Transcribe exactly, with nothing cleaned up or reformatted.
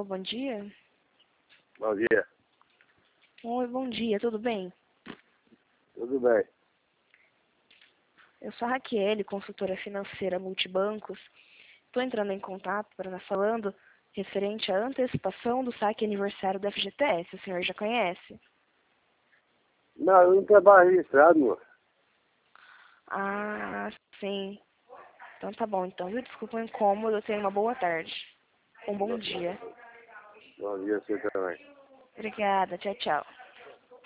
Alô, bom dia. Bom dia. Oi, bom dia, tudo bem? Tudo bem. Eu sou a Raquel, consultora financeira multibancos. Estou entrando em contato para estar falando referente à antecipação do saque aniversário do F G T S. O senhor já conhece? Não, eu não trabalho registrado, moço. Ah, sim. Então tá bom, então, viu? Desculpa o incômodo, tenha uma boa tarde. Um bom dia. Bom dia, você também. Obrigada, tchau, tchau.